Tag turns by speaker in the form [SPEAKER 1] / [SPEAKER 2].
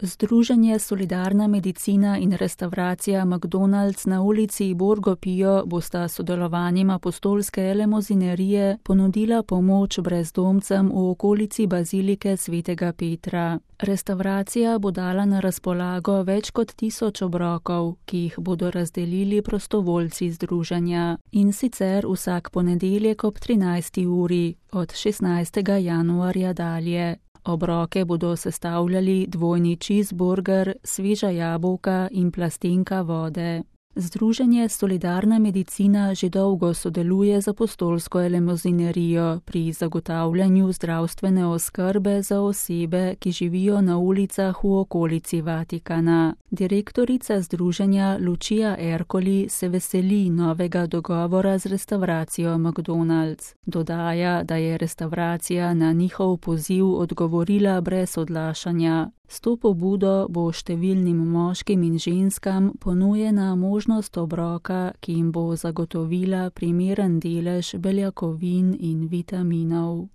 [SPEAKER 1] Združenje Solidarna medicina in restavracija McDonald's na ulici Borgo Pio bosta sodelovanjem apostolske elemozinerije ponudila pomoč brezdomcem v okolici bazilike svetega Petra. Restavracija bo dala na razpolago več kot 1000 obrokov, ki jih bodo razdelili prostovoljci združenja, in sicer vsak ponedeljek ob 13. uri od 16. januarja dalje. Obroke bodo sestavljali dvojni cheeseburger, sveža jabolka in plastenka vode. Združenje Solidarna medicina že dolgo sodeluje z apostolsko elemozinerijo pri zagotavljanju zdravstvene oskrbe za osebe, ki živijo na ulicah v okolici Vatikana. Direktorica združenja Lucia Ercoli se veseli novega dogovora z restavracijo McDonald's. Dodaja, da je restavracija na njihov poziv odgovorila brez odlašanja. S to pobudo bo številnim moškim in ženskam ponujena možnost obroka, ki jim bo zagotovila primeren delež beljakovin in vitaminov.